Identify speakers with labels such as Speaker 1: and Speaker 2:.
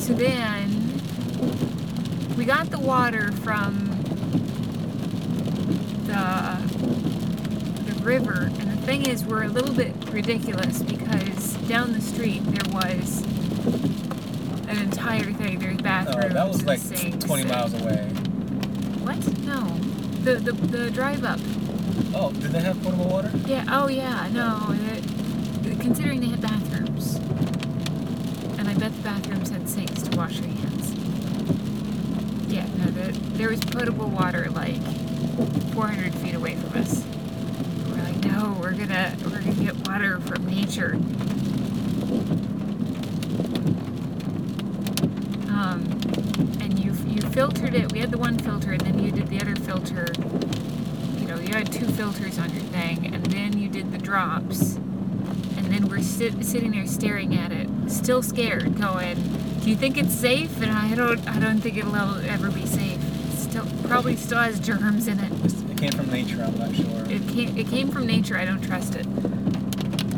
Speaker 1: So then we got the water from the river, and the thing is, we're a little bit ridiculous because down the street there was an entire thing. There's bathrooms.
Speaker 2: That was
Speaker 1: and
Speaker 2: like
Speaker 1: sinks
Speaker 2: 20 miles away.
Speaker 1: What? No, the drive up.
Speaker 2: Oh, did they have potable water?
Speaker 1: Yeah. Oh yeah. No. Considering they had bathrooms, and I bet the bathrooms had sinks to wash your hands. Yeah. No. There was potable water like 400 feet away from us. We're like, no, we're gonna get water from nature. And you filtered it. We had the one filter, and then you did the other filter. You know, you had 2 filters on your thing, and then you did the drops. And then we're sitting there staring at it, still scared, going, "Do you think it's safe?" And I don't think it'll ever be safe. Probably still has germs in it.
Speaker 2: It came from nature, I'm not sure.
Speaker 1: It came from nature. I don't trust it.